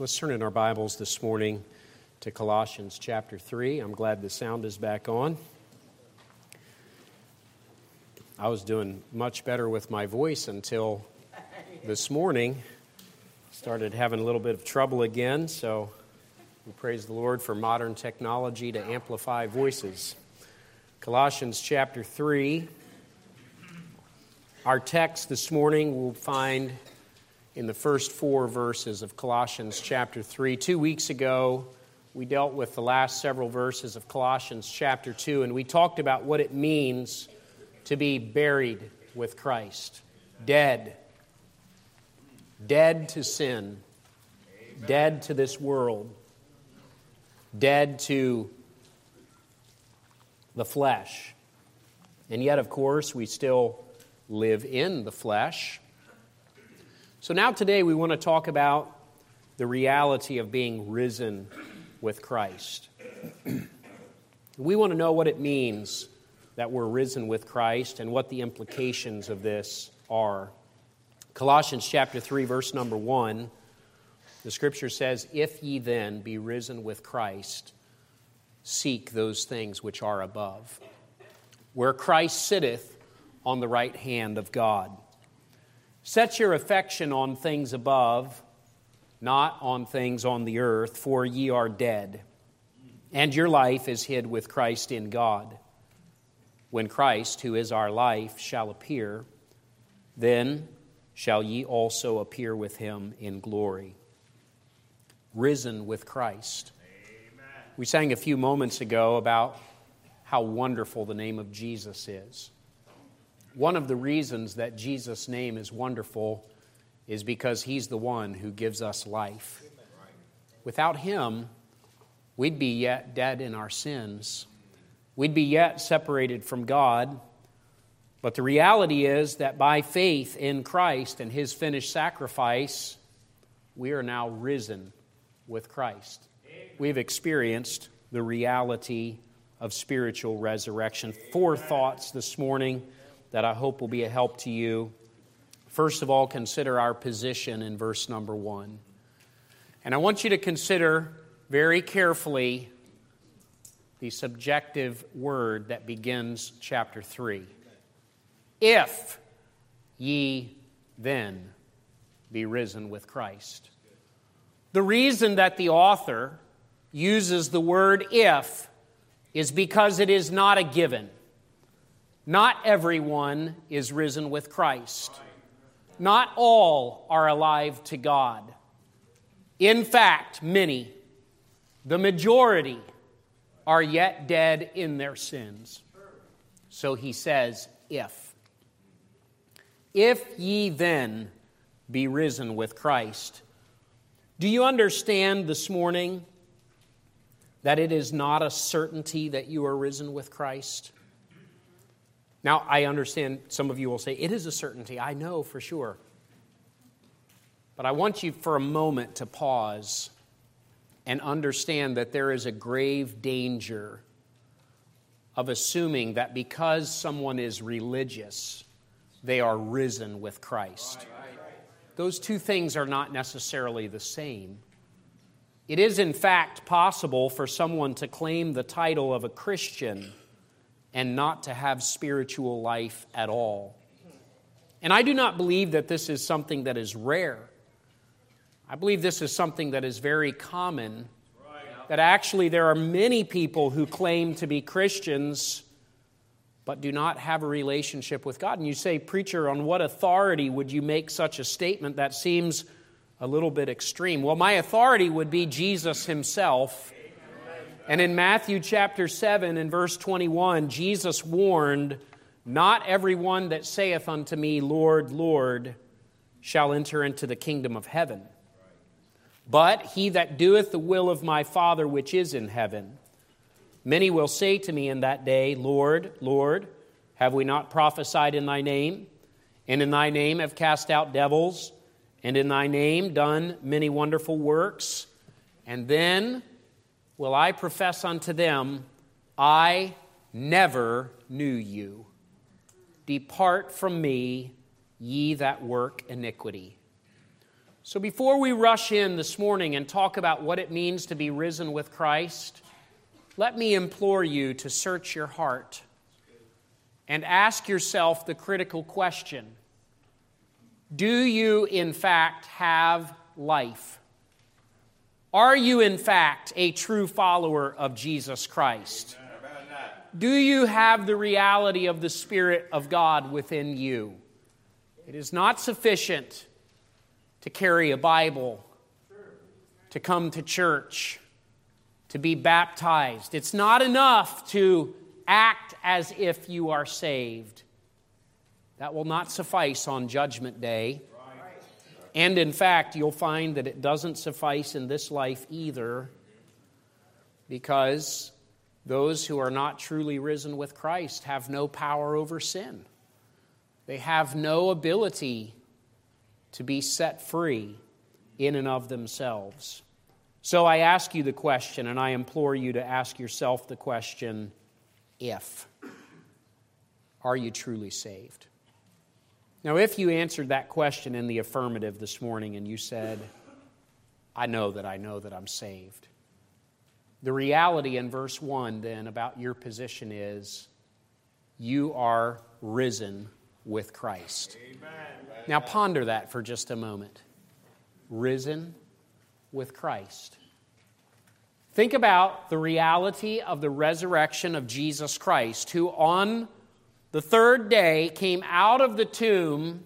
Let's turn in our Bibles this morning to Colossians chapter 3. I'm glad the sound is back on. I was doing much better with my voice until this morning. Started having a little bit of trouble again, so we praise the Lord for modern technology to amplify voices. Colossians chapter 3. Our text this morning we'll find in the first 4 verses of Colossians chapter 3. 2 weeks ago, we dealt with the last several verses of Colossians chapter 2, and we talked about what it means to be buried with Christ. Dead. Dead to sin. Dead to this world. Dead to the flesh. And yet, of course, we still live in the flesh. So now today we want to talk about the reality of being risen with Christ. We want to know what it means that we're risen with Christ and what the implications of this are. Colossians chapter 3, verse number 1, the Scripture says, "If ye then be risen with Christ, seek those things which are above, where Christ sitteth on the right hand of God. Set your affection on things above, not on things on the earth, for ye are dead, and your life is hid with Christ in God. When Christ, who is our life, shall appear, then shall ye also appear with him in glory." Risen with Christ. Amen. We sang a few moments ago about how wonderful the name of Jesus is. One of the reasons that Jesus' name is wonderful is because he's the one who gives us life. Without him, we'd be yet dead in our sins. We'd be yet separated from God. But the reality is that by faith in Christ and his finished sacrifice, we are now risen with Christ. We've experienced the reality of spiritual resurrection. 4 thoughts this morning that I hope will be a help to you. First of all, consider our position in verse number 1. And I want you to consider very carefully the subjective word that begins chapter 3. If ye then be risen with Christ. The reason that the author uses the word if is because it is not a given. Not everyone is risen with Christ. Not all are alive to God. In fact, many, the majority, are yet dead in their sins. So he says, if. If ye then be risen with Christ. Do you understand this morning that it is not a certainty that you are risen with Christ? Now, I understand some of you will say, it is a certainty. I know for sure. But I want you for a moment to pause and understand that there is a grave danger of assuming that because someone is religious, they are risen with Christ. Those two things are not necessarily the same. It is, in fact, possible for someone to claim the title of a Christian and not to have spiritual life at all. And I do not believe that this is something that is rare. I believe this is something that is very common, that actually there are many people who claim to be Christians but do not have a relationship with God. And you say, preacher, on what authority would you make such a statement? That seems a little bit extreme. Well, my authority would be Jesus himself. And in Matthew chapter 7 and verse 21, Jesus warned, "Not everyone that saith unto me, Lord, Lord, shall enter into the kingdom of heaven, but he that doeth the will of my Father which is in heaven. Many will say to me in that day, Lord, Lord, have we not prophesied in thy name? And in thy name have cast out devils? And in thy name done many wonderful works? And then will I profess unto them, I never knew you. Depart from me, ye that work iniquity." So before we rush in this morning and talk about what it means to be risen with Christ, let me implore you to search your heart and ask yourself the critical question: do you in fact have life? Are you in fact a true follower of Jesus Christ? Do you have the reality of the Spirit of God within you? It is not sufficient to carry a Bible, to come to church, to be baptized. It's not enough to act as if you are saved. That will not suffice on Judgment Day. And in fact, you'll find that it doesn't suffice in this life either, because those who are not truly risen with Christ have no power over sin. They have no ability to be set free in and of themselves. So I ask you the question, and I implore you to ask yourself the question, are you truly saved? Now, if you answered that question in the affirmative this morning and you said, I know that I'm saved, the reality in verse 1 then about your position is you are risen with Christ. Amen. Now ponder that for just a moment. Risen with Christ. Think about the reality of the resurrection of Jesus Christ, who on the third day came out of the tomb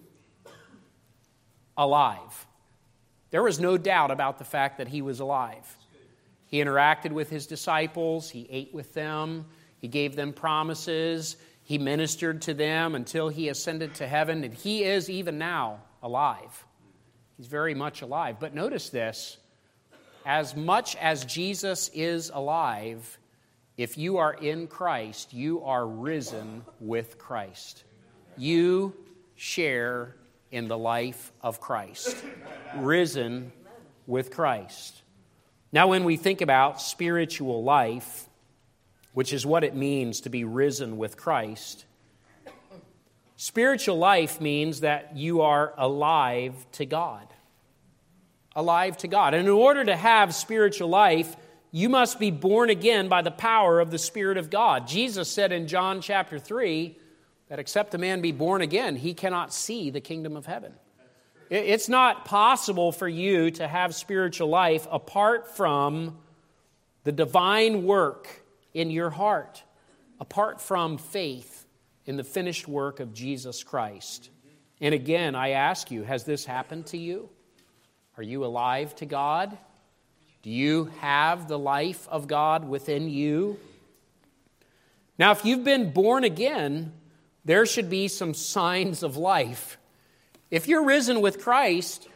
alive. There was no doubt about the fact that he was alive. He interacted with his disciples. He ate with them. He gave them promises. He ministered to them until he ascended to heaven. And he is even now alive. He's very much alive. But notice this. As much as Jesus is alive, if you are in Christ, you are risen with Christ. You share in the life of Christ. Risen with Christ. Now, when we think about spiritual life, which is what it means to be risen with Christ, spiritual life means that you are alive to God. Alive to God. And in order to have spiritual life, you must be born again by the power of the Spirit of God. Jesus said in John chapter 3 that except a man be born again, he cannot see the kingdom of heaven. It's not possible for you to have spiritual life apart from the divine work in your heart, apart from faith in the finished work of Jesus Christ. And again, I ask you, has this happened to you? Are you alive to God? Do you have the life of God within you? Now, if you've been born again, there should be some signs of life. If you're risen with Christ,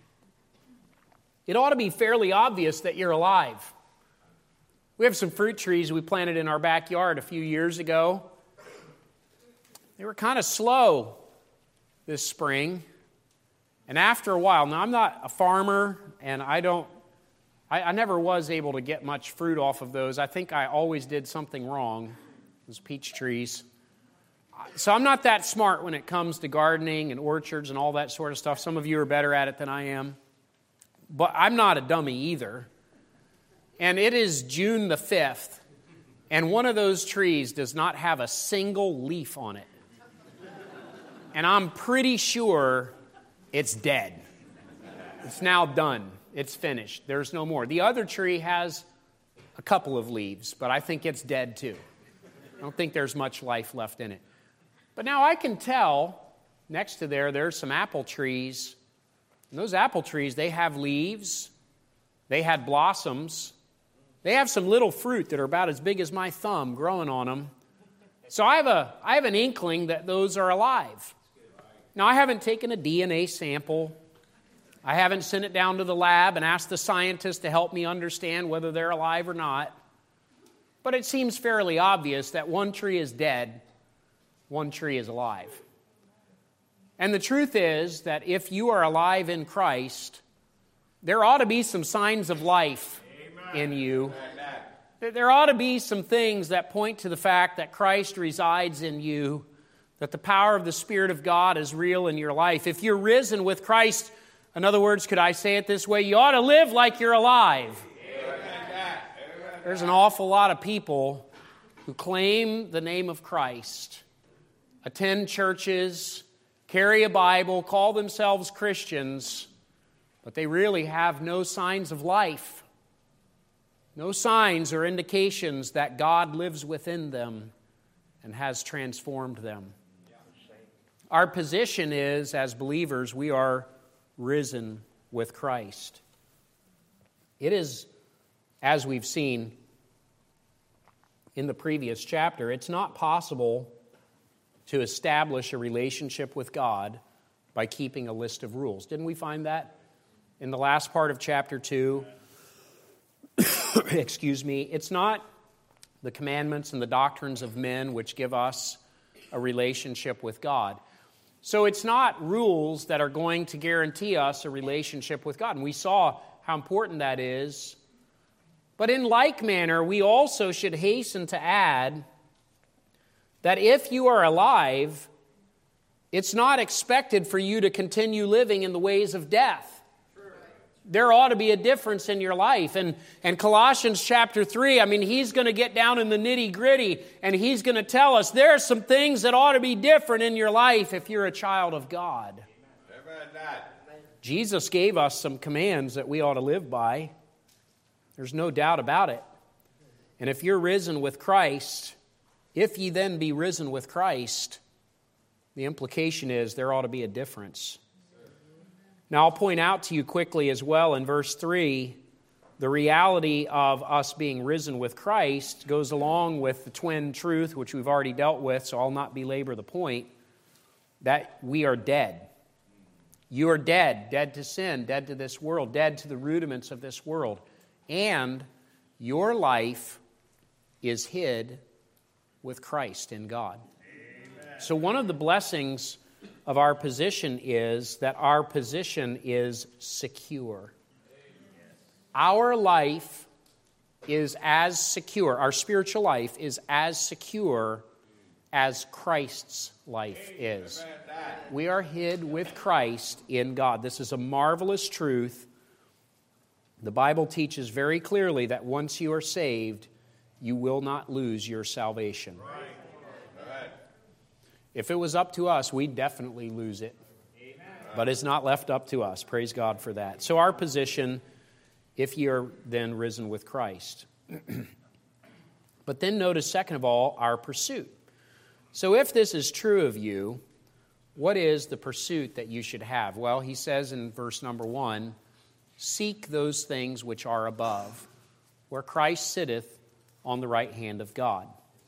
it ought to be fairly obvious that you're alive. We have some fruit trees we planted in our backyard a few years ago. They were kind of slow this spring. And after a while, now I'm not a farmer, and I never was able to get much fruit off of those. I think I always did something wrong, those peach trees. So I'm not that smart when it comes to gardening and orchards and all that sort of stuff. Some of you are better at it than I am. But I'm not a dummy either. And it is June the 5th, and one of those trees does not have a single leaf on it. And I'm pretty sure it's dead. It's now done. It's finished. There's no more. The other tree has a couple of leaves, but I think it's dead too. I don't think there's much life left in it. But now I can tell, next to there's some apple trees. And those apple trees, they have leaves. They had blossoms. They have some little fruit that are about as big as my thumb growing on them. So I have an inkling that those are alive. Now, I haven't taken a DNA sample. I haven't sent it down to the lab and asked the scientists to help me understand whether they're alive or not. But it seems fairly obvious that one tree is dead, one tree is alive. And the truth is that if you are alive in Christ, there ought to be some signs of life in you. There ought to be some things that point to the fact that Christ resides in you, that the power of the Spirit of God is real in your life. If you're risen with Christ, In other words, could I say it this way? You ought to live like you're alive. There's an awful lot of people who claim the name of Christ, attend churches, carry a Bible, call themselves Christians, but they really have no signs of life, no signs or indications that God lives within them and has transformed them. Our position is, as believers, we are risen with Christ. It is, as we've seen in the previous chapter, it's not possible to establish a relationship with God by keeping a list of rules. Didn't we find that in the last part of chapter 2? Excuse me. It's not the commandments and the doctrines of men which give us a relationship with God. So it's not rules that are going to guarantee us a relationship with God. And we saw how important that is. But in like manner, we also should hasten to add that if you are alive, it's not expected for you to continue living in the ways of death. There ought to be a difference in your life. And Colossians chapter 3, he's going to get down in the nitty-gritty, and he's going to tell us there are some things that ought to be different in your life if you're a child of God. Jesus gave us some commands that we ought to live by. There's no doubt about it. And if you're risen with Christ, if ye then be risen with Christ, the implication is there ought to be a difference. Now, I'll point out to you quickly as well in verse 3, the reality of us being risen with Christ goes along with the twin truth, which we've already dealt with, so I'll not belabor the point, that we are dead. You are dead, dead to sin, dead to this world, dead to the rudiments of this world. And your life is hid with Christ in God. Amen. So one of the blessings of our position is that our position is secure. Our life is as secure, our spiritual life is as secure as Christ's life is. We are hid with Christ in God. This is a marvelous truth. The Bible teaches very clearly that once you are saved, you will not lose your salvation. If it was up to us, we'd definitely lose it. But it's not left up to us. Praise God for that. So our position, if you're then risen with Christ. But then notice, second of all, our pursuit. So if this is true of you, what is the pursuit that you should have? Well, he says in verse number 1, seek those things which are above, where Christ sitteth on the right hand of God.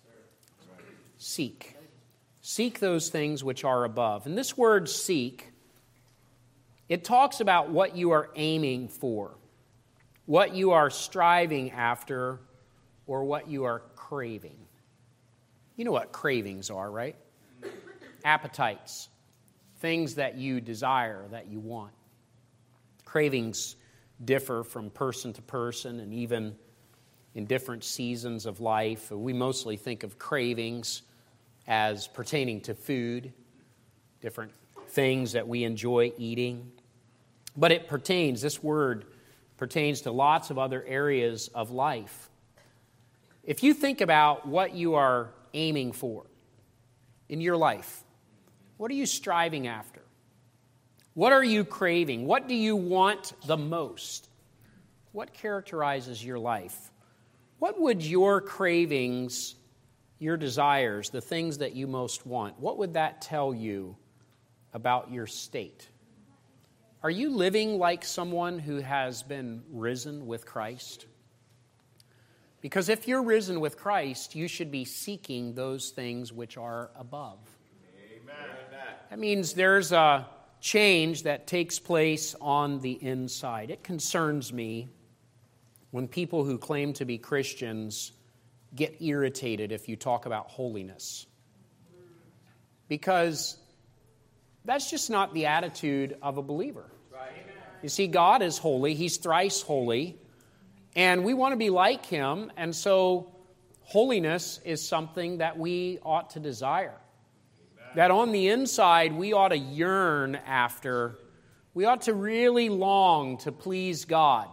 Seek. Seek those things which are above. And this word seek, it talks about what you are aiming for, what you are striving after, or what you are craving. You know what cravings are, right? Appetites, things that you desire, that you want. Cravings differ from person to person and even in different seasons of life. We mostly think of cravings as pertaining to food, different things that we enjoy eating. But this word pertains to lots of other areas of life. If you think about what you are aiming for in your life, what are you striving after? What are you craving? What do you want the most? What characterizes your life? What would your cravings, your desires, the things that you most want, what would that tell you about your state? Are you living like someone who has been risen with Christ? Because if you're risen with Christ, you should be seeking those things which are above. Amen. That means there's a change that takes place on the inside. It concerns me when people who claim to be Christians get irritated if you talk about holiness. Because that's just not the attitude of a believer. You see, God is holy. He's thrice holy. And we want to be like Him. And so holiness is something that we ought to desire. That on the inside, we ought to yearn after We ought to really long to please God.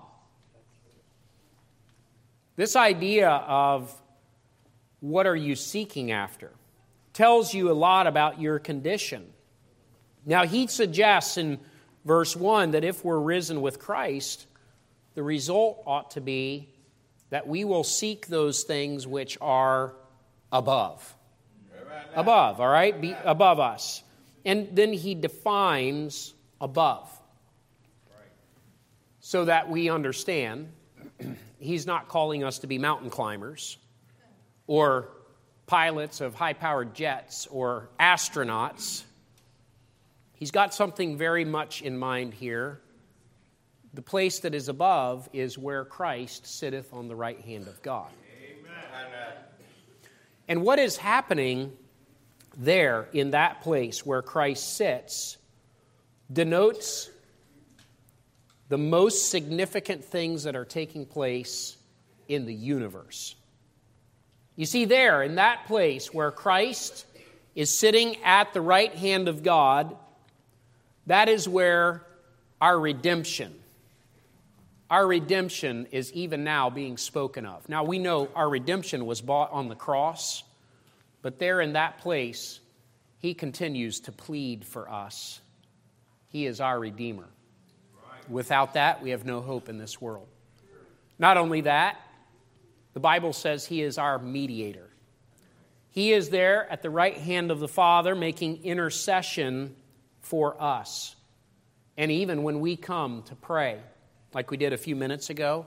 This idea of what are you seeking after tells you a lot about your condition. Now, he suggests in verse 1 that if we're risen with Christ, the result ought to be that we will seek those things which are above. Above, all right? Be above us. And then he defines above. So that we understand, he's not calling us to be mountain climbers or pilots of high-powered jets or astronauts. He's got something very much in mind here. The place that is above is where Christ sitteth on the right hand of God. Amen. And what is happening there in that place where Christ sits denotes the most significant things that are taking place in the universe. You see, there in that place where Christ is sitting at the right hand of God, that is where our redemption is even now being spoken of. Now, we know our redemption was bought on the cross, but there in that place, he continues to plead for us. He is our Redeemer. Without that, we have no hope in this world. Not only that, the Bible says he is our mediator. He is there at the right hand of the Father making intercession for us. And even when we come to pray, like we did a few minutes ago,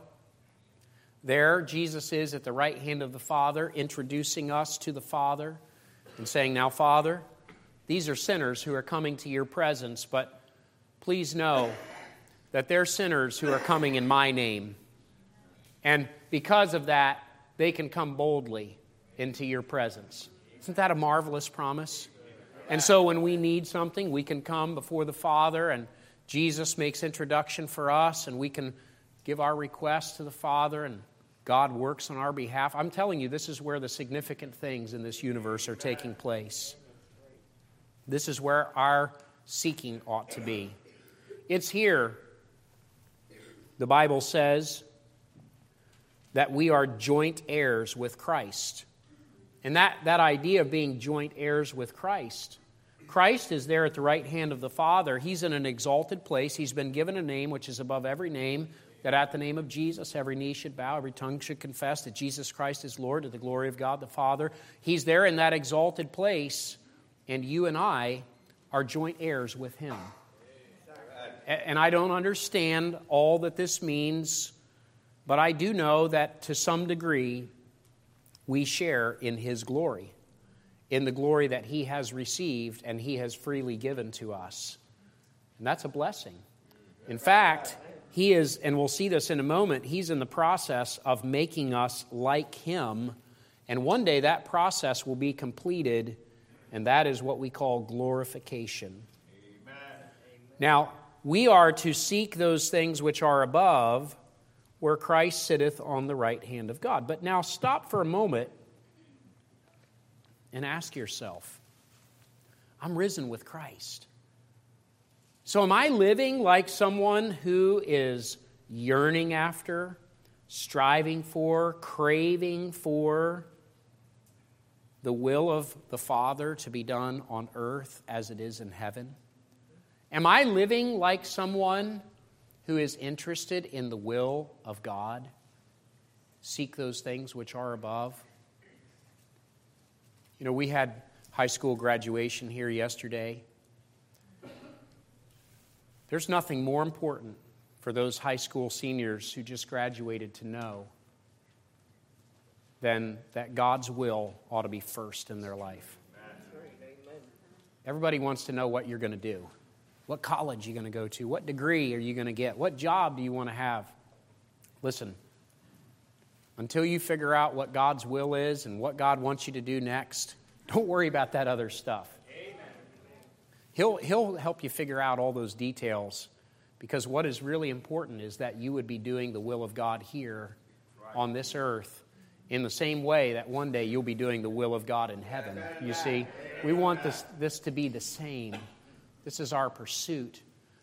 there Jesus is at the right hand of the Father, introducing us to the Father and saying, now, Father, these are sinners who are coming to your presence, but please know that they're sinners who are coming in my name. And because of that, they can come boldly into your presence. Isn't that a marvelous promise? And so when we need something, we can come before the Father, and Jesus makes introduction for us, and we can give our requests to the Father, and God works on our behalf. I'm telling you, this is where the significant things in this universe are taking place. This is where our seeking ought to be. It's here, the Bible says, that we are joint heirs with Christ. And that idea of being joint heirs with Christ, Christ is there at the right hand of the Father. He's in an exalted place. He's been given a name which is above every name, that at the name of Jesus every knee should bow, every tongue should confess that Jesus Christ is Lord, to the glory of God the Father. He's there in that exalted place, and you and I are joint heirs with Him. And I don't understand all that this means, but I do know that to some degree we share in His glory, in the glory that He has received and He has freely given to us. And that's a blessing. In fact, He is, and we'll see this in a moment, He's in the process of making us like Him. And one day that process will be completed, and that is what we call glorification. Amen. Now, we are to seek those things which are above, where Christ sitteth on the right hand of God. But now stop for a moment and ask yourself, I'm risen with Christ. So am I living like someone who is yearning after, striving for, craving for the will of the Father to be done on earth as it is in heaven? Am I living like someone who is interested in the will of God? Seek those things which are above. You know, we had high school graduation here yesterday. There's nothing more important for those high school seniors who just graduated to know than that God's will ought to be first in their life. Everybody wants to know what you're going to do. What college are you going to go to? What degree are you going to get? What job do you want to have? Listen, until you figure out what God's will is and what God wants you to do next, don't worry about that other stuff. He'll help you figure out all those details, because what is really important is that you would be doing the will of God here on this earth in the same way that one day you'll be doing the will of God in heaven. You see, we want this to be the same. This is our pursuit.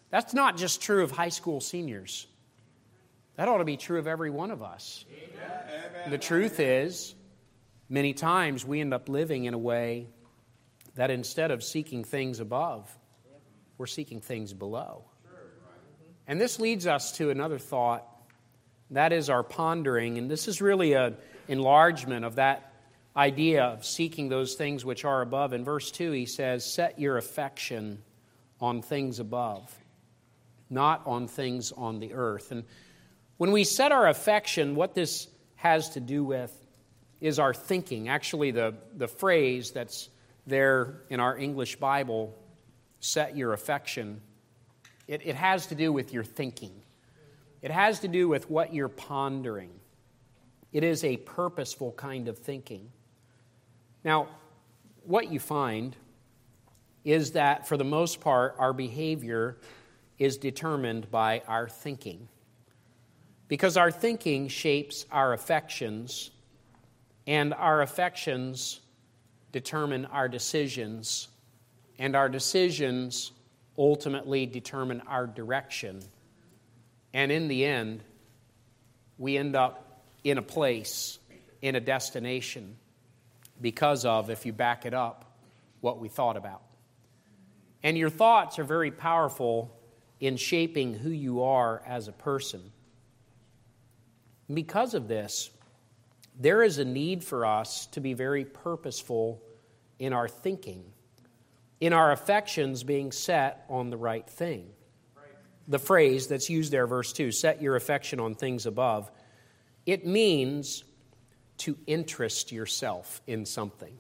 That's not just true of high school seniors. That ought to be true of every one of us. Amen. The truth is, many times we end up living in a way that instead of seeking things above, we're seeking things below. And this leads us to another thought. That is our pondering. And this is really an enlargement of that idea of seeking those things which are above. In verse 2, he says, set your affection on things above, not on things on the earth. And when we set our affection, what this has to do with is our thinking. Actually, the phrase that's there in our English Bible, set your affection, it has to do with your thinking. It has to do with what you're pondering. It is a purposeful kind of thinking. Now, what you find is that for the most part, our behavior is determined by our thinking. Because our thinking shapes our affections, and our affections determine our decisions, and our decisions ultimately determine our direction. And in the end, we end up in a place, in a destination, because of, if you back it up, what we thought about. And your thoughts are very powerful in shaping who you are as a person. Because of this, there is a need for us to be very purposeful in our thinking, in our affections being set on the right thing. The phrase that's used there, verse 2, set your affection on things above, it means to interest yourself in something.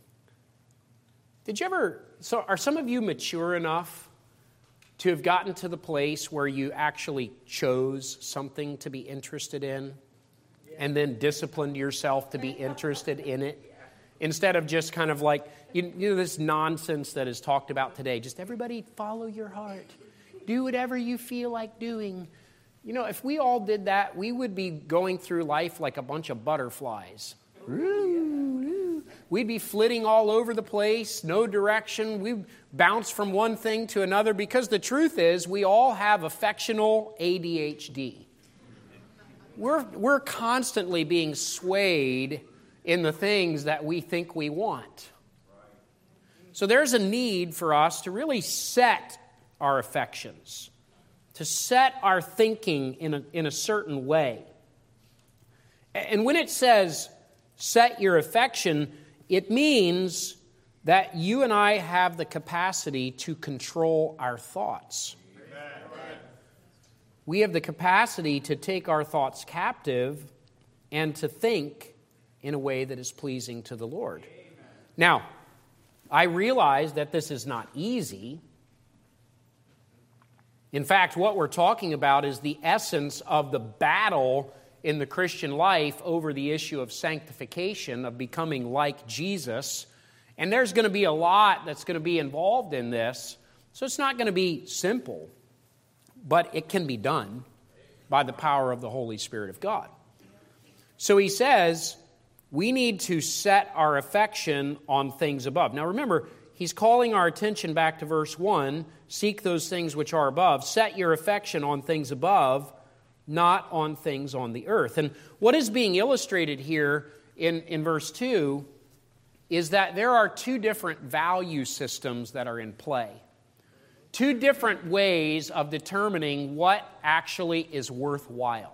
Are some of you mature enough to have gotten to the place where you actually chose something to be interested in and then disciplined yourself to be interested in it? Instead of just kind of like, this nonsense that is talked about today. Just everybody follow your heart. Do whatever you feel like doing. If we all did that, we would be going through life like a bunch of butterflies. We'd be flitting all over the place, no direction. We'd bounce from one thing to another because the truth is we all have affectional ADHD. We're constantly being swayed in the things that we think we want. So there's a need for us to really set our affections, to set our thinking in a certain way. And when it says set your affection, it means that you and I have the capacity to control our thoughts. We have the capacity to take our thoughts captive and to think in a way that is pleasing to the Lord. Now, I realize that this is not easy. In fact, what we're talking about is the essence of the battle in the Christian life over the issue of sanctification, of becoming like Jesus. And there's going to be a lot that's going to be involved in this. So it's not going to be simple, but it can be done by the power of the Holy Spirit of God. So he says, we need to set our affection on things above. Now remember, he's calling our attention back to verse 1, seek those things which are above, set your affection on things above, not on things on the earth. And what is being illustrated here in verse 2 is that there are two different value systems that are in play. Two different ways of determining what actually is worthwhile.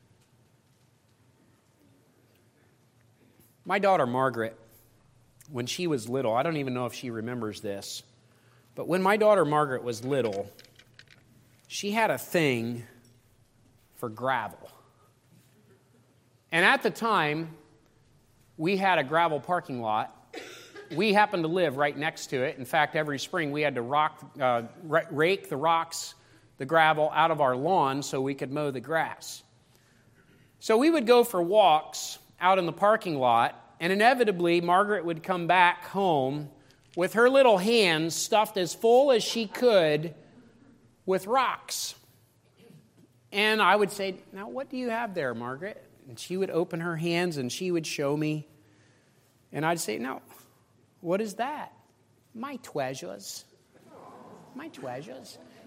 My daughter Margaret, when she was little, I don't even know if she remembers this, but when my daughter Margaret was little, she had a thing for gravel. And at the time, we had a gravel parking lot. We happened to live right next to it. In fact, every spring we had to rake the rocks, the gravel out of our lawn so we could mow the grass. So we would go for walks out in the parking lot, and inevitably Margaret would come back home with her little hands stuffed as full as she could with rocks. And I would say, now what do you have there, Margaret? And she would open her hands and she would show me. And I'd say, no, what is that? My treasures. My treasures.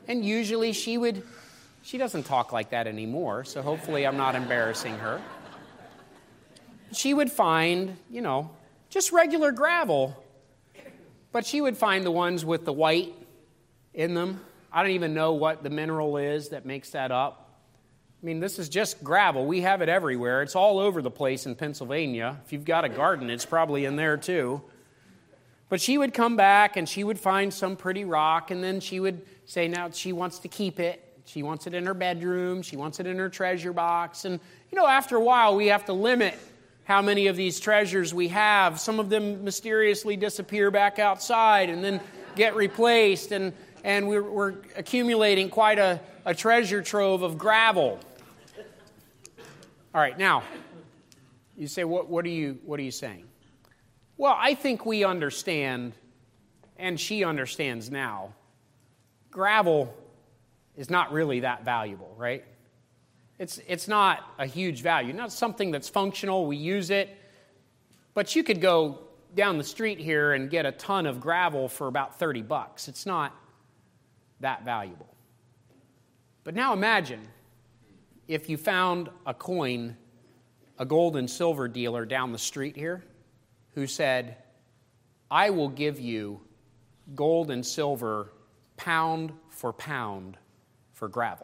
And usually she doesn't talk like that anymore, so hopefully I'm not embarrassing her. She would find, just regular gravel, but she would find the ones with the white in them. I don't even know what the mineral is that makes that up. I mean, this is just gravel. We have it everywhere. It's all over the place in Pennsylvania. If you've got a garden, it's probably in there too. But she would come back and she would find some pretty rock, and then she would say now she wants to keep it. She wants it in her bedroom. She wants it in her treasure box. And, after a while, we have to limit how many of these treasures we have. Some of them mysteriously disappear back outside and then get replaced. And we're accumulating quite a treasure trove of gravel. All right, now, you say, what are you saying? Well, I think we understand, and she understands now, gravel is not really that valuable, right? It's not a huge value, not something that's functional, we use it, but you could go down the street here and get a ton of gravel for about $30. It's not that valuable. But now imagine if you found a coin, a gold and silver dealer down the street here, who said, I will give you gold and silver pound for pound for gravel.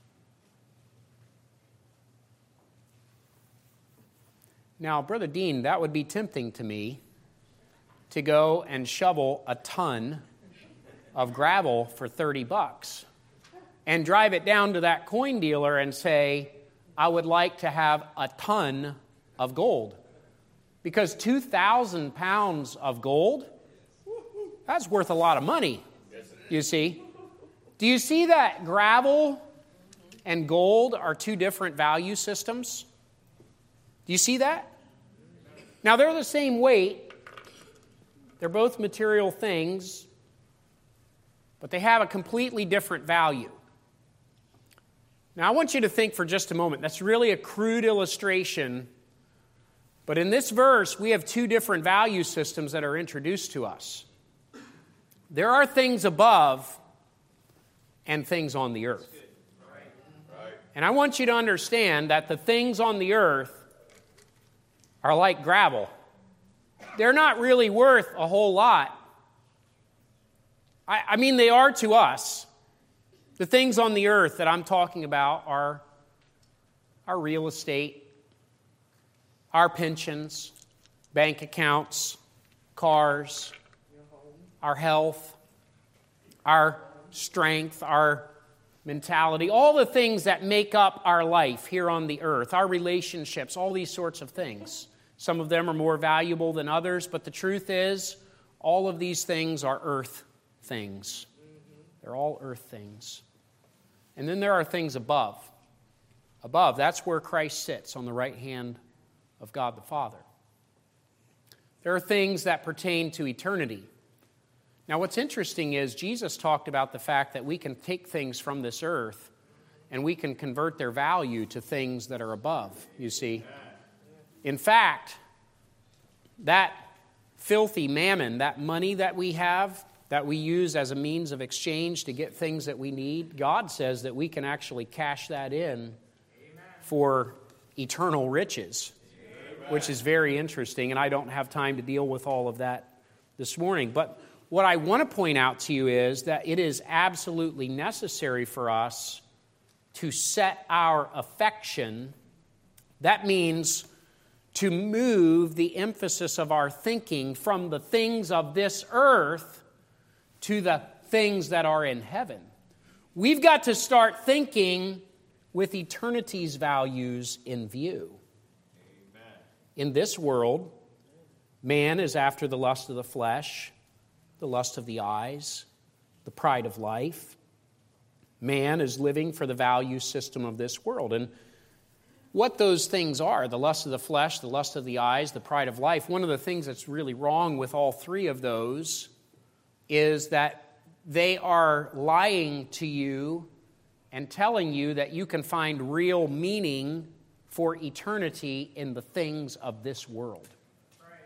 Now, Brother Dean, that would be tempting to me to go and shovel a ton of gravel for $30 and drive it down to that coin dealer and say, I would like to have a ton of gold. Because 2,000 pounds of gold, that's worth a lot of money, you see. Do you see that gravel and gold are two different value systems? Do you see that? Now, they're the same weight. They're both material things, but they have a completely different value. Now, I want you to think for just a moment. That's really a crude illustration. But in this verse, we have two different value systems that are introduced to us. There are things above and things on the earth. And I want you to understand that the things on the earth are like gravel. They're not really worth a whole lot. I mean, they are to us. The things on the earth that I'm talking about are our real estate, our pensions, bank accounts, cars, our health, our strength, our mentality, all the things that make up our life here on the earth, our relationships, all these sorts of things. Some of them are more valuable than others, but the truth is, all of these things are earth things. They're all earth things. And then there are things above. Above, that's where Christ sits, on the right hand of God the Father. There are things that pertain to eternity. Now, what's interesting is Jesus talked about the fact that we can take things from this earth and we can convert their value to things that are above, you see. In fact, that filthy mammon, that money that we have, that we use as a means of exchange to get things that we need, God says that we can actually cash that in for eternal riches, which is very interesting, and I don't have time to deal with all of that this morning. But what I want to point out to you is that it is absolutely necessary for us to set our affection. That means to move the emphasis of our thinking from the things of this earth to the things that are in heaven. We've got to start thinking with eternity's values in view. Amen. In this world, man is after the lust of the flesh, the lust of the eyes, the pride of life. Man is living for the value system of this world. And what those things are, the lust of the flesh, the lust of the eyes, the pride of life, one of the things that's really wrong with all three of those is that they are lying to you and telling you that you can find real meaning for eternity in the things of this world. Right.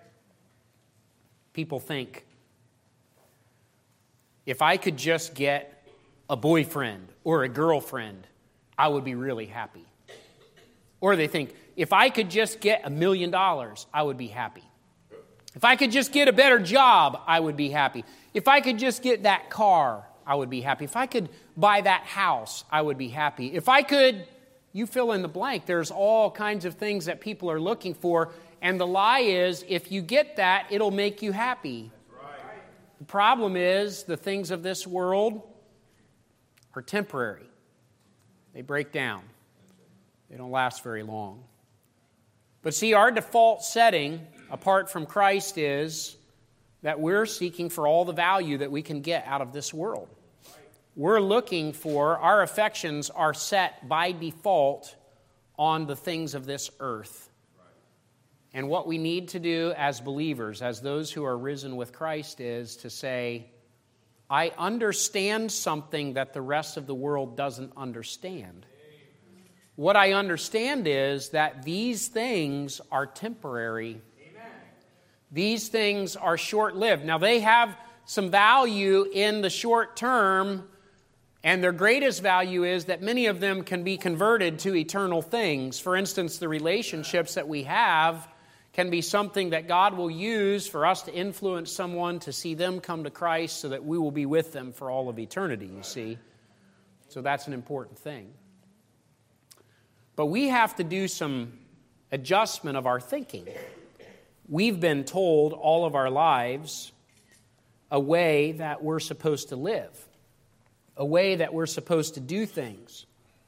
People think, if I could just get a boyfriend or a girlfriend, I would be really happy. Or they think, if I could just get $1 million, I would be happy. If I could just get a better job, I would be happy. If I could just get that car, I would be happy. If I could buy that house, I would be happy. If I could, you fill in the blank. There's all kinds of things that people are looking for. And the lie is, if you get that, it'll make you happy. That's right. The problem is, the things of this world are temporary. They break down. They don't last very long. But see, our default setting, apart from Christ, is that we're seeking for all the value that we can get out of this world. We're looking for, our affections are set by default on the things of this earth. And what we need to do as believers, as those who are risen with Christ, is to say, I understand something that the rest of the world doesn't understand. What I understand is that these things are temporary. Amen. These things are short-lived. Now, they have some value in the short term, and their greatest value is that many of them can be converted to eternal things. For instance, the relationships that we have can be something that God will use for us to influence someone to see them come to Christ so that we will be with them for all of eternity, you see. So that's an important thing. But we have to do some adjustment of our thinking. We've been told all of our lives a way that we're supposed to live, a way that we're supposed to do things.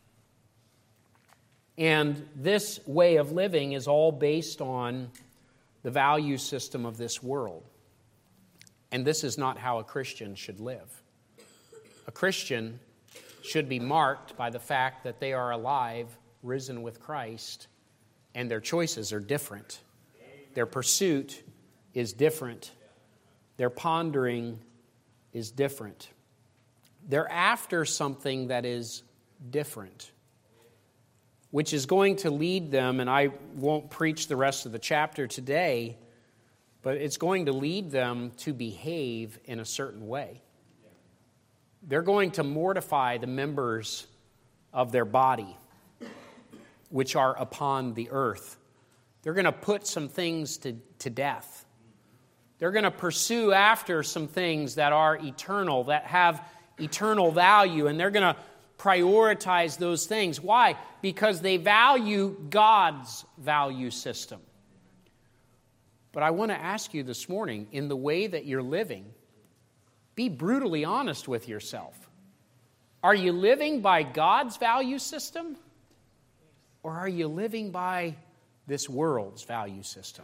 And this way of living is all based on the value system of this world. And this is not how a Christian should live. A Christian should be marked by the fact that they are alive, risen with Christ, and their choices are different. Their pursuit is different. Their pondering is different. They're after something that is different, which is going to lead them, and I won't preach the rest of the chapter today, but it's going to lead them to behave in a certain way. They're going to mortify the members of their body, which are upon the earth. They're going to put some things to death. They're going to pursue after some things that are eternal, that have eternal value, and they're going to prioritize those things. Why? Because they value God's value system. But I want to ask you this morning, in the way that you're living, be brutally honest with yourself. Are you living by God's value system? Or are you living by this world's value system?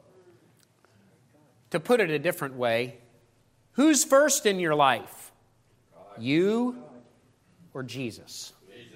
To put it a different way, who's first in your life? You or Jesus?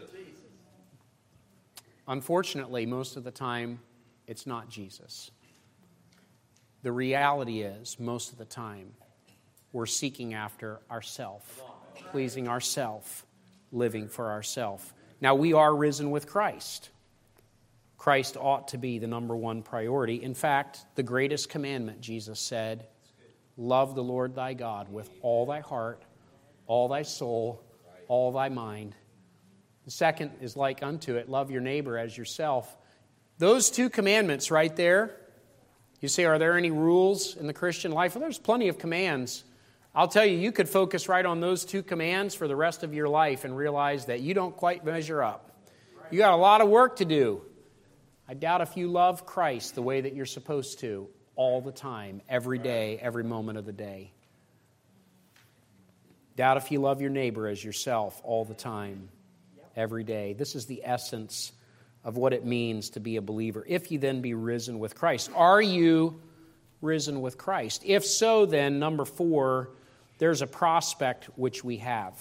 Unfortunately, most of the time, it's not Jesus. The reality is, most of the time, we're seeking after ourself, pleasing ourself, living for ourself. Now, we are risen with Christ. Christ ought to be the number one priority. In fact, the greatest commandment, Jesus said, love the Lord thy God with all thy heart, all thy soul, all thy mind. The second is like unto it, love your neighbor as yourself. Those two commandments right there, you say, are there any rules in the Christian life? Well, there's plenty of commands. I'll tell you, you could focus right on those two commands for the rest of your life and realize that you don't quite measure up. You got a lot of work to do. I doubt if you love Christ the way that you're supposed to all the time, every day, every moment of the day. Doubt if you love your neighbor as yourself all the time, every day. This is the essence of what it means to be a believer. If you then be risen with Christ. Are you risen with Christ? If so, then, number 4, there's a prospect which we have.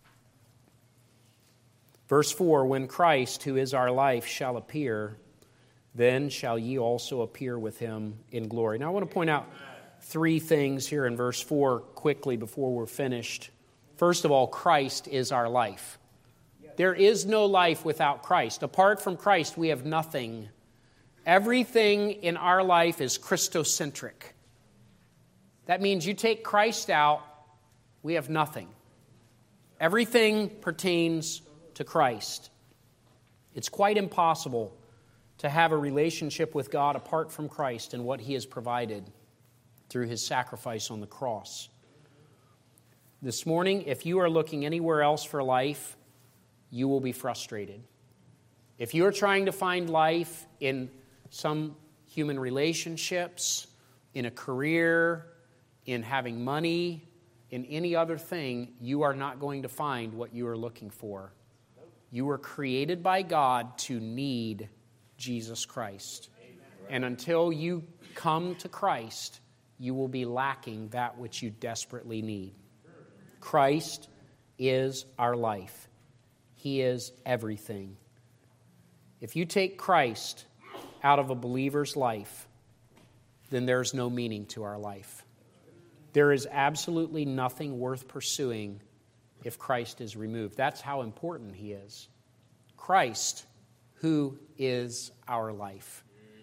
Verse 4, when Christ, who is our life, shall appear, then shall ye also appear with him in glory. Now I want to point out 3 things here in verse 4 quickly before we're finished. First of all, Christ is our life. There is no life without Christ. Apart from Christ, we have nothing. Everything in our life is Christocentric. That means you take Christ out, we have nothing. Everything pertains to Christ. It's quite impossible to have a relationship with God apart from Christ and what He has provided through His sacrifice on the cross. This morning, if you are looking anywhere else for life, you will be frustrated. If you are trying to find life in some human relationships, in a career, in having money, in any other thing, you are not going to find what you are looking for. You were created by God to need Jesus Christ. And until you come to Christ, you will be lacking that which you desperately need. Christ is our life. He is everything. If you take Christ out of a believer's life, then there's no meaning to our life. There is absolutely nothing worth pursuing if Christ is removed. That's how important He is. Christ, who is our life.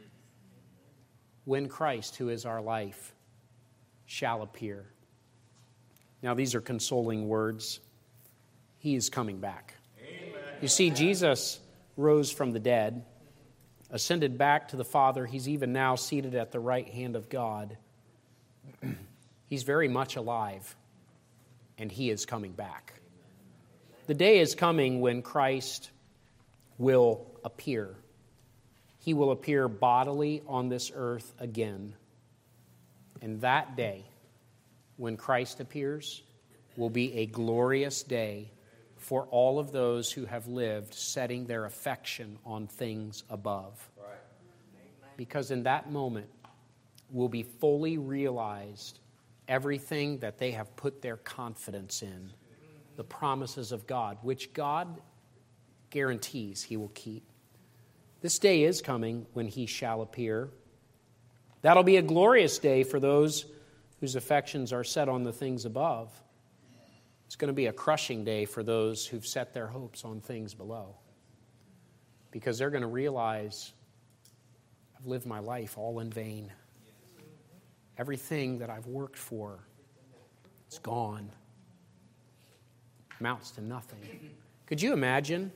When Christ, who is our life, shall appear. Now, these are consoling words. He is coming back. Amen. You see, Jesus rose from the dead, ascended back to the Father. He's even now seated at the right hand of God. He's very much alive, and He is coming back. The day is coming when Christ will appear. He will appear bodily on this earth again. And that day, when Christ appears, will be a glorious day for all of those who have lived setting their affection on things above. Because in that moment will be fully realized everything that they have put their confidence in, the promises of God, which God guarantees He will keep. This day is coming when He shall appear. That'll be a glorious day for those whose affections are set on the things above. It's going to be a crushing day for those who've set their hopes on things below. Because they're going to realize, I've lived my life all in vain. Everything that I've worked for, it's gone. Amounts to nothing. Could you imagine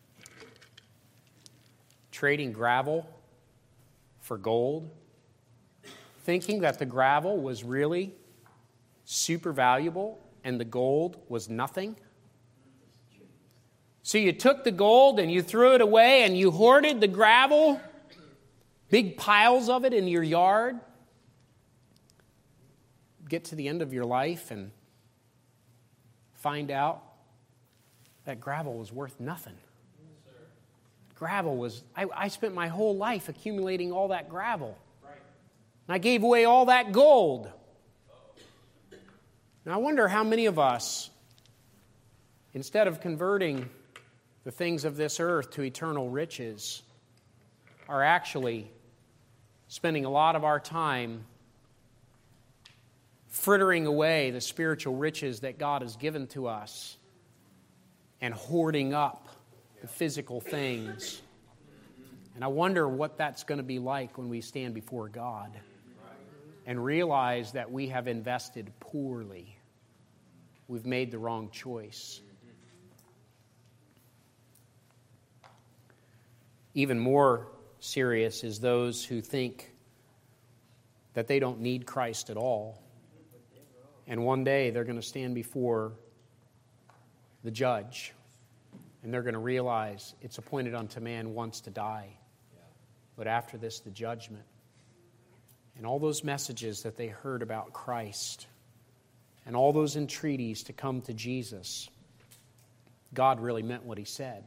trading gravel for gold? Thinking that the gravel was really super valuable and the gold was nothing? So you took the gold and you threw it away and you hoarded the gravel, big piles of it in your yard. Get to the end of your life and find out that gravel was worth nothing. Gravel was, I spent my whole life accumulating all that gravel. And I gave away all that gold. Now I wonder how many of us, instead of converting the things of this earth to eternal riches, are actually spending a lot of our time frittering away the spiritual riches that God has given to us and hoarding up the physical things. And I wonder what that's going to be like when we stand before God and realize that we have invested poorly. We've made the wrong choice. Even more serious is those who think that they don't need Christ at all. And one day they're going to stand before the judge, and they're going to realize it's appointed unto man once to die, but after this the judgment. And all those messages that they heard about Christ and all those entreaties to come to Jesus, God really meant what He said.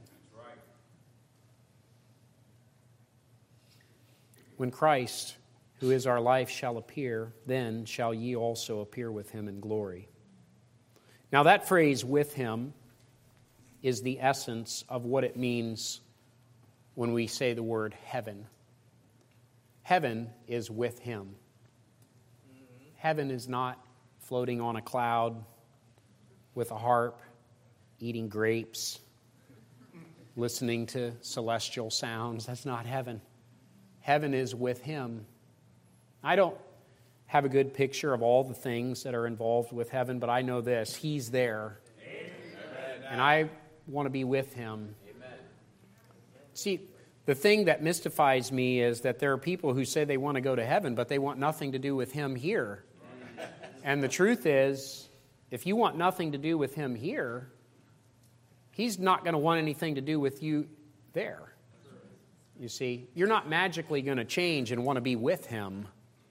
When Christ, who is our life, shall appear, then shall ye also appear with Him in glory. Now that phrase, with Him, is the essence of what it means when we say the word heaven. Heaven is with Him. Heaven is not floating on a cloud with a harp, eating grapes, listening to celestial sounds. That's not heaven. Heaven is with Him. I don't have a good picture of all the things that are involved with heaven, but I know this: He's there. Amen. And I want to be with Him. See, the thing that mystifies me is that there are people who say they want to go to heaven, but they want nothing to do with Him here. And the truth is, if you want nothing to do with Him here, He's not going to want anything to do with you there. You see, you're not magically going to change and want to be with Him.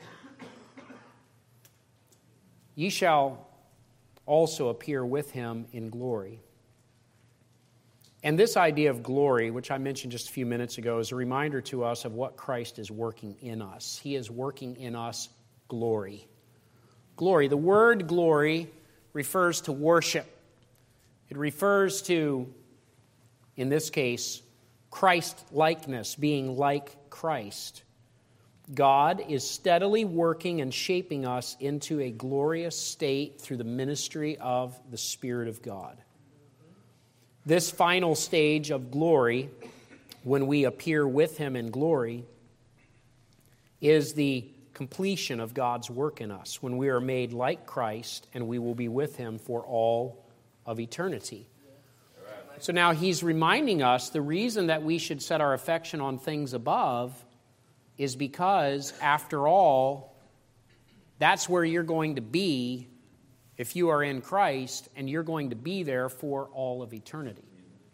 Ye shall also appear with Him in glory. And this idea of glory, which I mentioned just a few minutes ago, is a reminder to us of what Christ is working in us. He is working in us glory. Glory. The word glory refers to worship. It refers to, in this case, Christ-likeness, being like Christ. God is steadily working and shaping us into a glorious state through the ministry of the Spirit of God. This final stage of glory, when we appear with Him in glory, is the completion of God's work in us, when we are made like Christ and we will be with Him for all of eternity. So now He's reminding us the reason that we should set our affection on things above is because, after all, that's where you're going to be if you are in Christ, and you're going to be there for all of eternity.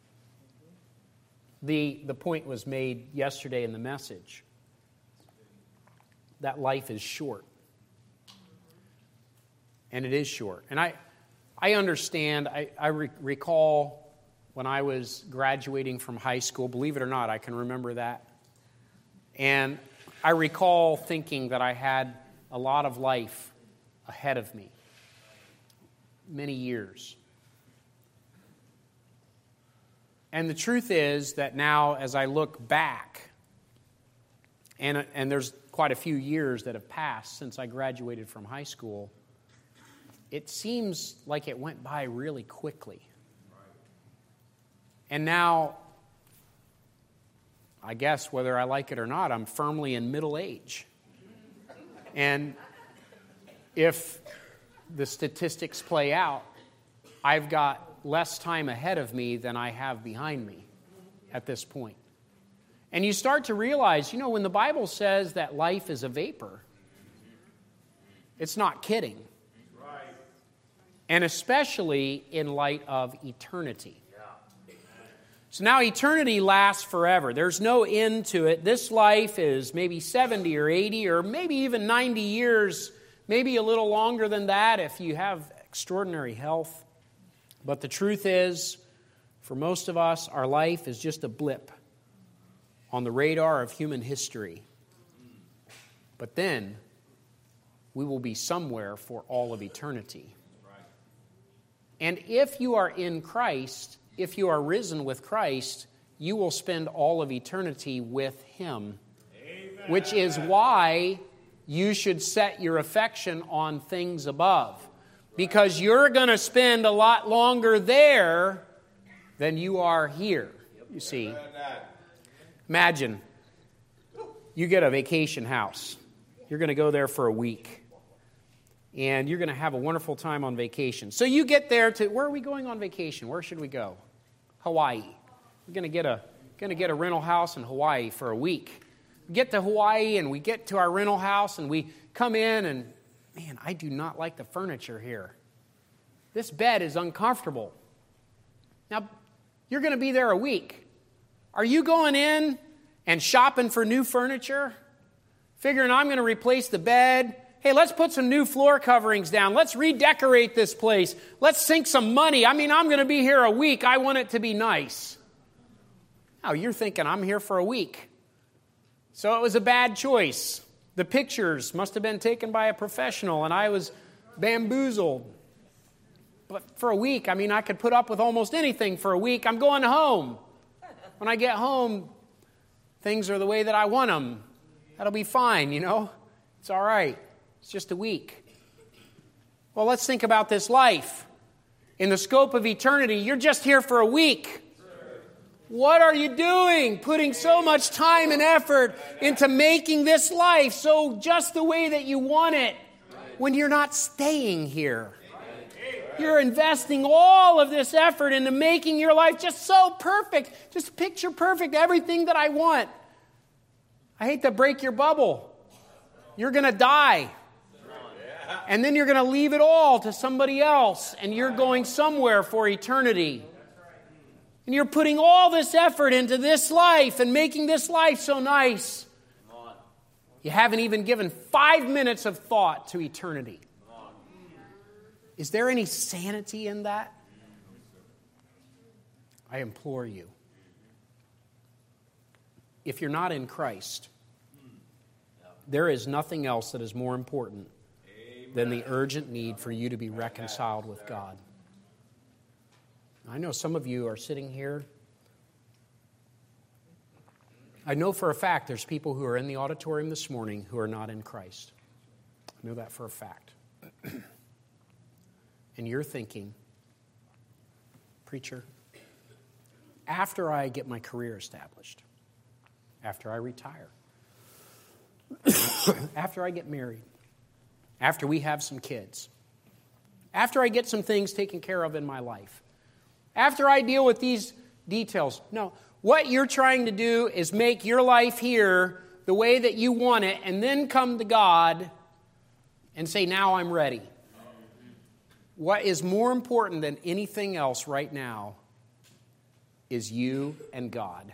The point was made yesterday in the message that life is short. And it is short. And I understand, I recall when I was graduating from high school, believe it or not, I can remember that. And I recall thinking that I had a lot of life ahead of me. Many years. And the truth is that now, as I look back, and there's quite a few years that have passed since I graduated from high school, it seems like it went by really quickly. And now, I guess whether I like it or not, I'm firmly in middle age. And if the statistics play out, I've got less time ahead of me than I have behind me at this point. And you start to realize, when the Bible says that life is a vapor, it's not kidding. Right. And especially in light of eternity. So now eternity lasts forever. There's no end to it. This life is maybe 70 or 80 or maybe even 90 years, maybe a little longer than that if you have extraordinary health. But the truth is, for most of us, our life is just a blip on the radar of human history. But then, we will be somewhere for all of eternity. And if you are in Christ, if you are risen with Christ, you will spend all of eternity with Him. Amen. Which is why you should set your affection on things above. Because you're going to spend a lot longer there than you are here, you see. Imagine you get a vacation house. You're going to go there for a week. And you're going to have a wonderful time on vacation. So you get there to, where are we going on vacation? Where should we go? Hawaii. We're going to get a rental house in Hawaii for a week. We get to Hawaii and we get to our rental house and we come in and, man, I do not like the furniture here. This bed is uncomfortable. Now, you're going to be there a week. Are you going in and shopping for new furniture? Figuring I'm going to replace the bed. Hey, let's put some new floor coverings down. Let's redecorate this place. Let's sink some money. I'm going to be here a week. I want it to be nice. Now, you're thinking, I'm here for a week. So it was a bad choice. The pictures must have been taken by a professional, and I was bamboozled. But for a week, I could put up with almost anything for a week. I'm going home. When I get home, things are the way that I want them. That'll be fine, It's all right. It's just a week. Well, let's think about this life. In the scope of eternity, you're just here for a week. What are you doing? Putting so much time and effort into making this life so just the way that you want it when you're not staying here. You're investing all of this effort into making your life just so perfect. Just picture perfect, everything that I want. I hate to break your bubble. You're going to die. And then you're going to leave it all to somebody else. And you're going somewhere for eternity. And you're putting all this effort into this life and making this life so nice. You haven't even given 5 minutes of thought to eternity. Is there any sanity in that? I implore you. If you're not in Christ, there is nothing else that is more important than the urgent need for you to be reconciled with God. I know some of you are sitting here. I know for a fact there's people who are in the auditorium this morning who are not in Christ. I know that for a fact. And you're thinking, preacher, after I get my career established, after I retire, after I get married, after we have some kids, after I get some things taken care of in my life, after I deal with these details. No, what you're trying to do is make your life here the way that you want it and then come to God and say, now I'm ready. What is more important than anything else right now is you and God.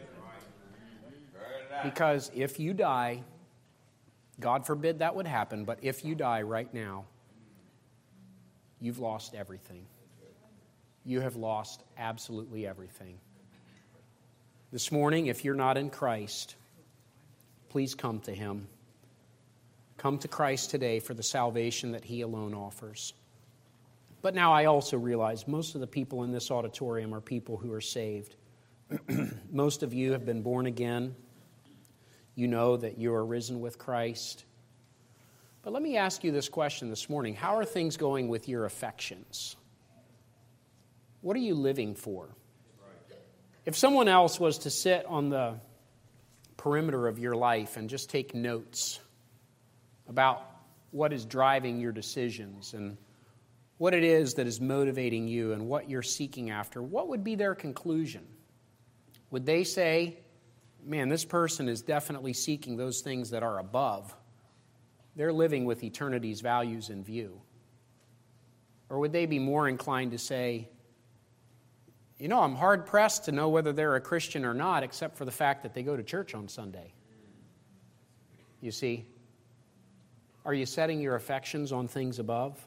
Because if you die, God forbid that would happen, but if you die right now, you've lost everything. You have lost absolutely everything. This morning, if you're not in Christ, please come to Him. Come to Christ today for the salvation that He alone offers. But now I also realize most of the people in this auditorium are people who are saved. Most of you have been born again. You know that you are risen with Christ. But let me ask you this question this morning. How are things going with your affections? What are you living for? If someone else was to sit on the perimeter of your life and just take notes about what is driving your decisions and what it is that is motivating you and what you're seeking after, what would be their conclusion? Would they say, man, this person is definitely seeking those things that are above. They're living with eternity's values in view. Or would they be more inclined to say, you know, I'm hard-pressed to know whether they're a Christian or not, except for the fact that they go to church on Sunday. You see? Are you setting your affections on things above?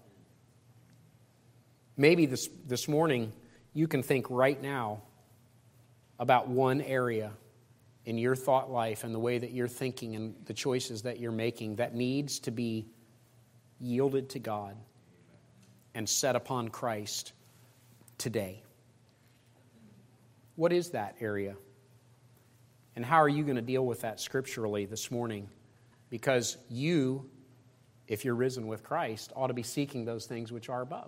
Maybe this morning you can think right now about one area in your thought life and the way that you're thinking and the choices that you're making that needs to be yielded to God and set upon Christ today. What is that area? And how are you going to deal with that scripturally this morning? Because you, if you're risen with Christ, ought to be seeking those things which are above.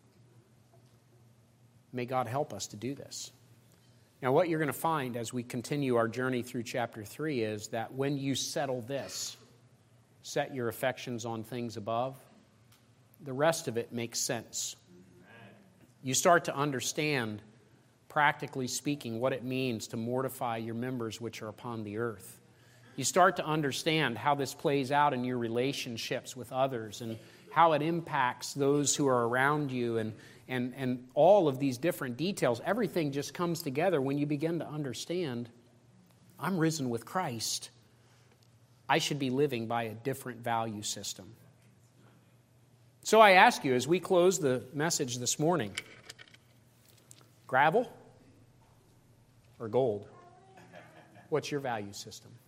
May God help us to do this. Now, what you're going to find as we continue our journey through chapter 3 is that when you settle this, set your affections on things above, the rest of it makes sense. You start to understand, practically speaking, what it means to mortify your members which are upon the earth. You start to understand how this plays out in your relationships with others and how it impacts those who are around you and all of these different details. Everything just comes together when you begin to understand, I'm risen with Christ. I should be living by a different value system. So I ask you, as we close the message this morning, gravel or gold? What's your value system?